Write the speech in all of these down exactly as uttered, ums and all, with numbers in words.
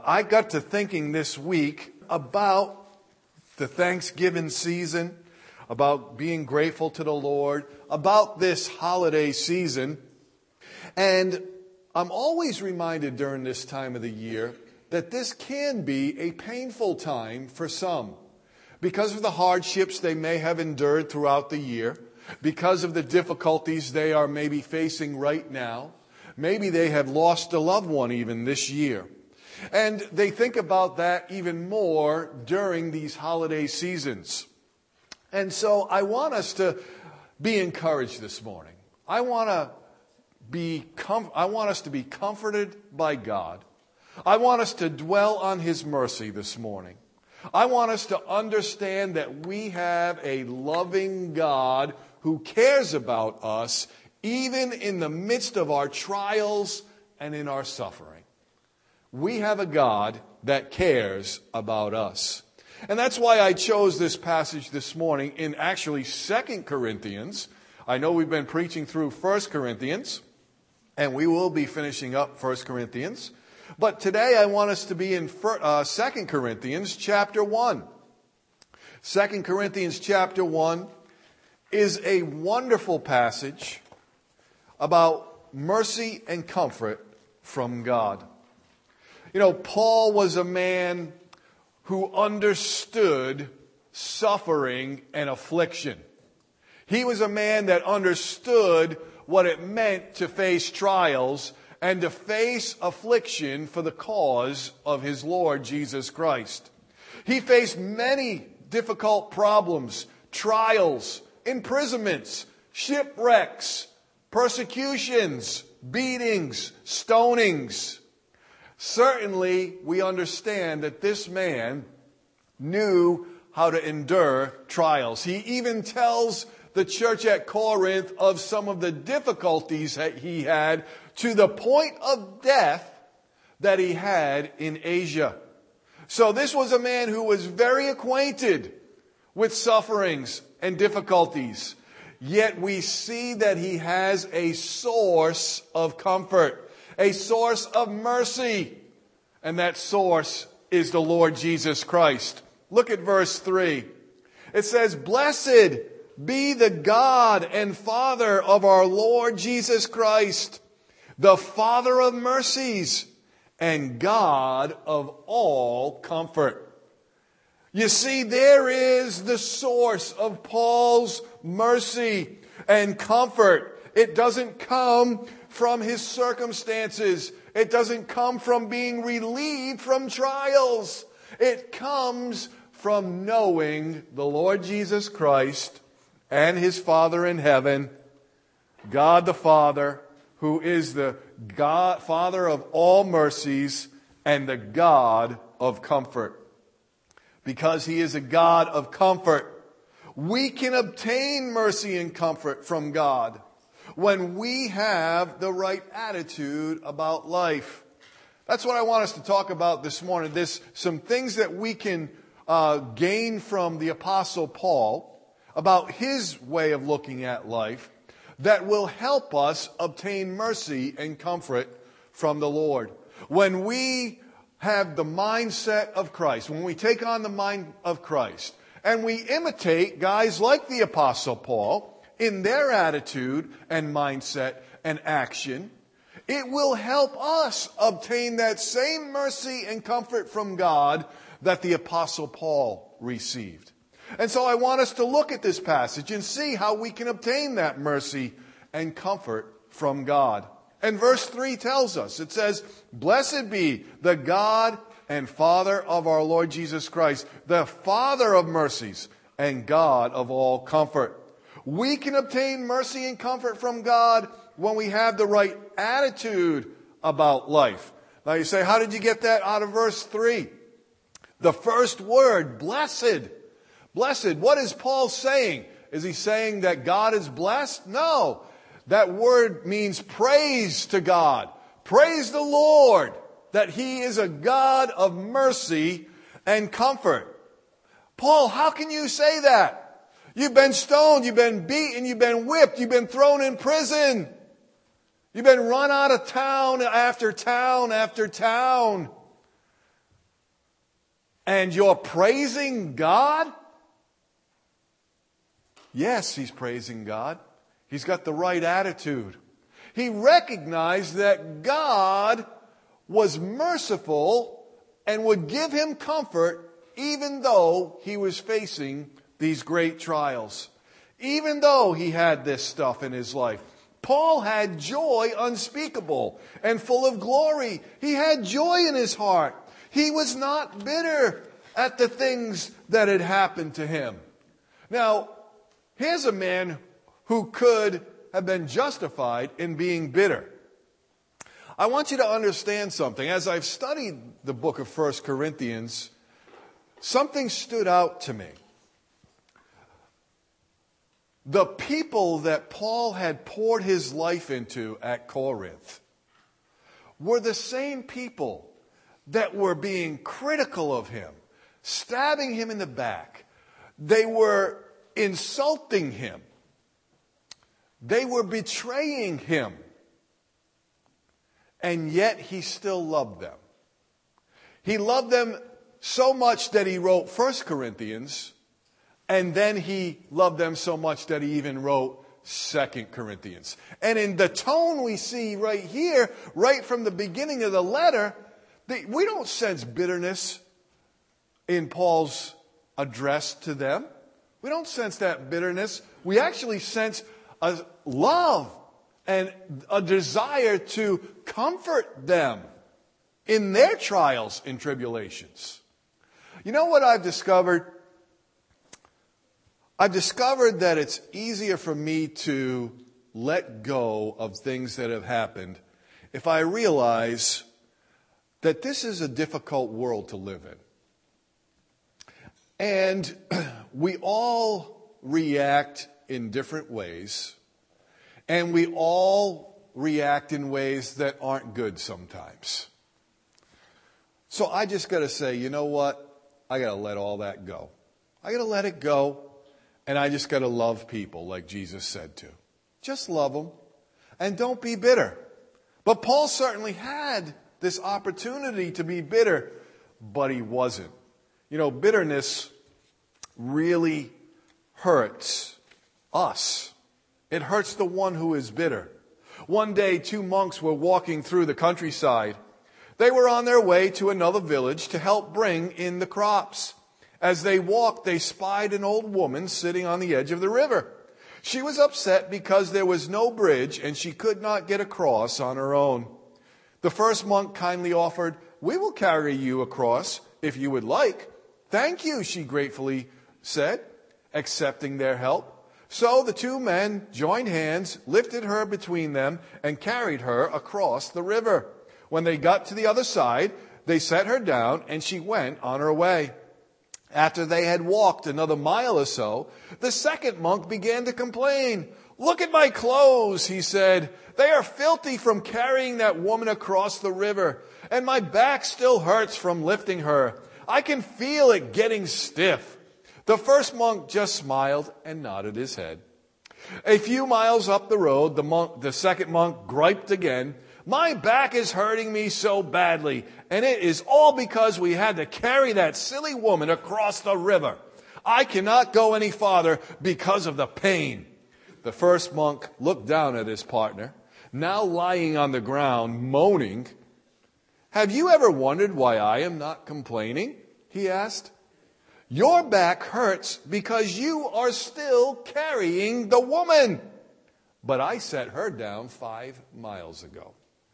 I got to thinking this week about the Thanksgiving season, about being grateful to the Lord, about this holiday season. And I'm always reminded during this time of the year that this can be a painful time for some because of the hardships they may have endured throughout the year, because of the difficulties they are maybe facing right now. Maybe they have lost a loved one even this year. And they think about that even more during these holiday seasons. And so I want us to be encouraged this morning. I want to be com- I want us to be comforted by God. I want us to dwell on His mercy this morning. I want us to understand that we have a loving God who cares about us even in the midst of our trials and in our suffering. We have a God that cares about us. And that's why I chose this passage this morning in actually Second Corinthians. I know we've been preaching through First Corinthians, and we will be finishing up First Corinthians. But today I want us to be in uh, Second Corinthians chapter one. Second Corinthians chapter one is a wonderful passage about mercy and comfort from God. You know, Paul was a man who understood suffering and affliction. He was a man that understood what it meant to face trials and to face affliction for the cause of his Lord Jesus Christ. He faced many difficult problems, trials, imprisonments, shipwrecks, persecutions, beatings, stonings. Certainly, we understand that this man knew how to endure trials. He even tells the church at Corinth of some of the difficulties that he had to the point of death that he had in Asia. So this was a man who was very acquainted with sufferings and difficulties. Yet we see that he has a source of comfort, a source of mercy, and that source is the Lord Jesus Christ. Look at verse three. It says, "Blessed be the God and Father of our Lord Jesus Christ, the Father of mercies and God of all comfort." You see, there is the source of Paul's mercy and comfort. It doesn't come from his circumstances. It doesn't come from being relieved from trials. It comes from knowing the Lord Jesus Christ and His Father in heaven, God the Father, who is the God, Father of all mercies and the God of comfort. Because He is a God of comfort, we can obtain mercy and comfort from God when we have the right attitude about life. That's what I want us to talk about this morning. There's some things that we can uh, gain from the Apostle Paul about his way of looking at life that will help us obtain mercy and comfort from the Lord. When we have the mindset of Christ, when we take on the mind of Christ, and we imitate guys like the Apostle Paul in their attitude and mindset and action, it will help us obtain that same mercy and comfort from God that the Apostle Paul received. And so I want us to look at this passage and see how we can obtain that mercy and comfort from God. And verse three tells us, it says, "Blessed be the God and Father of our Lord Jesus Christ, the Father of mercies and God of all comfort." We can obtain mercy and comfort from God when we have the right attitude about life. Now you say, how did you get that out of verse three? The first word, blessed. Blessed. What is Paul saying? Is he saying that God is blessed? No. That word means praise to God. Praise the Lord that He is a God of mercy and comfort. Paul, how can you say that? You've been stoned, you've been beaten, you've been whipped, you've been thrown in prison. You've been run out of town after town after town. and you're praising God? Yes, he's praising God. He's got the right attitude. He recognized that God was merciful and would give him comfort even though he was facing these great trials. Even though he had this stuff in his life. Paul had joy unspeakable and full of glory. He had joy in his heart. He was not bitter at the things that had happened to him. Now, here's a man who could have been justified in being bitter. I want you to understand something. As I've studied the book of First Corinthians, something stood out to me. The people that Paul had poured his life into at Corinth were the same people that were being critical of him, stabbing him in the back. They were insulting him. They were betraying him. And yet he still loved them. He loved them so much that he wrote First Corinthians. And then he loved them so much that he even wrote Second Corinthians. And in the tone we see right here, right from the beginning of the letter, we don't sense bitterness in Paul's address to them. We don't sense that bitterness. We actually sense a love and a desire to comfort them in their trials and tribulations. You know what I've discovered? I've discovered that it's easier for me to let go of things that have happened if I realize that this is a difficult world to live in. And we all react in different ways, and we all react in ways that aren't good sometimes. So I just got to say, you know what? I got to let all that go. I got to let it go. And I just got to love people like Jesus said to. Just love them. And don't be bitter. But Paul certainly had this opportunity to be bitter, but he wasn't. You know, bitterness really hurts us. It hurts the one who is bitter. One day, two monks were walking through the countryside. They were on their way to another village to help bring in the crops. As they walked, they spied an old woman sitting on the edge of the river. She was upset because there was no bridge and she could not get across on her own. The first monk kindly offered, "We will carry you across if you would like." "Thank you," she gratefully said, accepting their help. So the two men joined hands, lifted her between them, and carried her across the river. When they got to the other side, they set her down and she went on her way. After they had walked another mile or so, the second monk began to complain. "Look at my clothes," he said. "They are filthy from carrying that woman across the river, and my back still hurts from lifting her. I can feel it getting stiff." The first monk just smiled and nodded his head. A few miles up the road, the monk, the second monk griped again. "My back is hurting me so badly, and it is all because we had to carry that silly woman across the river. I cannot go any farther because of the pain." The first monk looked down at his partner, now lying on the ground, moaning. "Have you ever wondered why I am not complaining?" he asked. "Your back hurts because you are still carrying the woman. But I set her down five miles ago."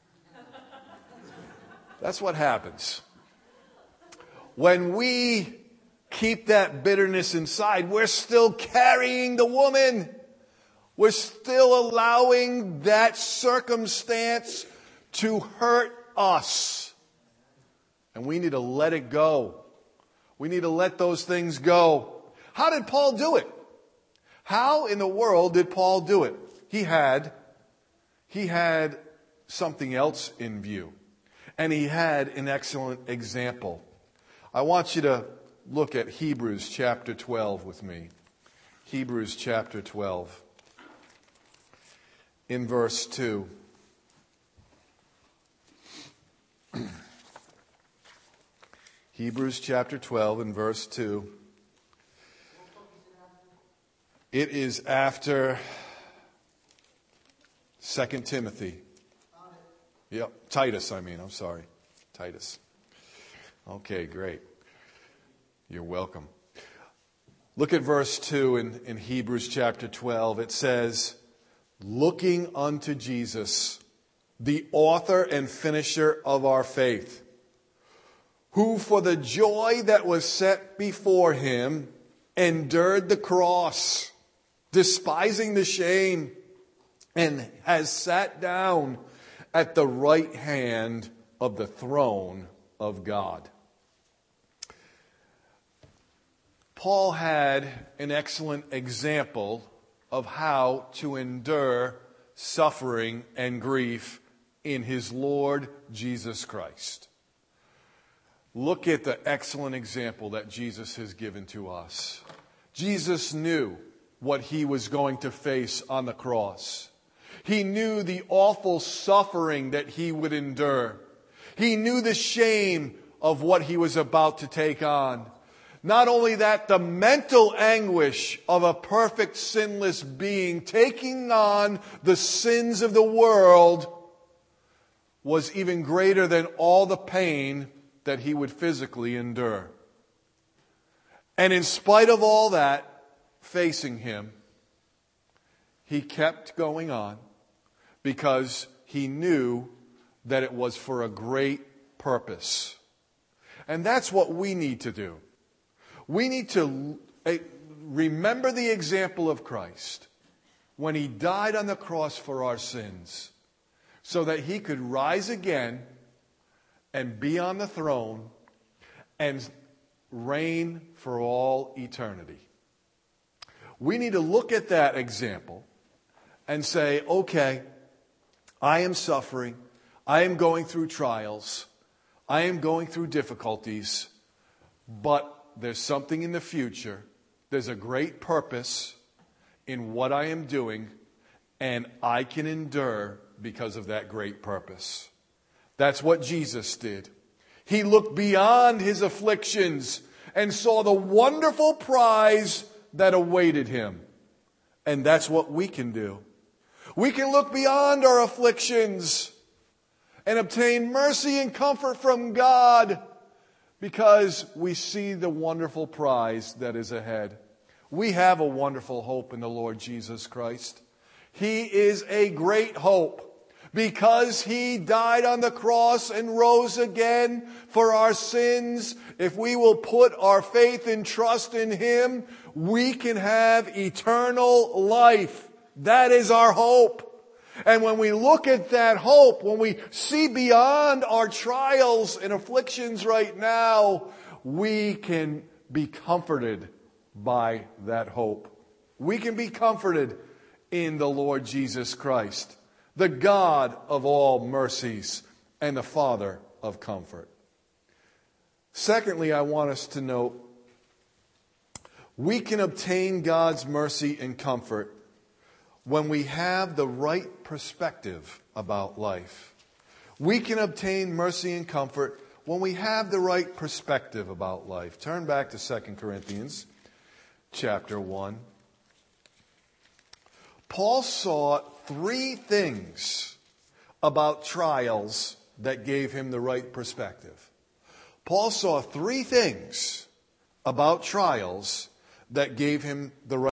That's what happens. When we keep that bitterness inside, we're still carrying the woman. We're still allowing that circumstance to hurt us. And we need to let it go. We need to let those things go. How did Paul do it? How in the world did Paul do it? He had, he had something else in view. And he had an excellent example. I want you to look at Hebrews chapter twelve with me. Hebrews chapter twelve. In verse two. Hebrews chapter twelve and verse two. It is after Second Timothy. Yep, Titus, I mean, I'm sorry. Titus. Okay, great. You're welcome. Look at verse two in, in Hebrews chapter twelve. It says, looking unto Jesus, the author and finisher of our faith, who for the joy that was set before him endured the cross, despising the shame, and has sat down at the right hand of the throne of God. Paul had an excellent example of how to endure suffering and grief in his Lord Jesus Christ. Look at the excellent example that Jesus has given to us. Jesus knew what he was going to face on the cross. He knew the awful suffering that he would endure. He knew the shame of what he was about to take on. Not only that, the mental anguish of a perfect sinless being taking on the sins of the world was even greater than all the pain that he would physically endure. And in spite of all that facing him, he kept going on because he knew that it was for a great purpose. And that's what we need to do. We need to remember the example of Christ when he died on the cross for our sins so that he could rise again and be on the throne and reign for all eternity. We need to look at that example and say, okay, I am suffering. I am going through trials. I am going through difficulties. But there's something in the future. There's a great purpose in what I am doing, and I can endure because of that great purpose. That's what Jesus did. He looked beyond his afflictions and saw the wonderful prize that awaited him. And that's what we can do. We can look beyond our afflictions and obtain mercy and comfort from God because we see the wonderful prize that is ahead. We have a wonderful hope in the Lord Jesus Christ. He is a great hope. Because he died on the cross and rose again for our sins, if we will put our faith and trust in him, we can have eternal life. That is our hope. And when we look at that hope, when we see beyond our trials and afflictions right now, we can be comforted by that hope. We can be comforted in the Lord Jesus Christ, the God of all mercies and the Father of comfort. Secondly, I want us to note, we can obtain God's mercy and comfort when we have the right perspective about life. We can obtain mercy and comfort when we have the right perspective about life. Turn back to Second Corinthians chapter one. Paul saw three things about trials that gave him the right perspective. Paul saw three things about trials that gave him the right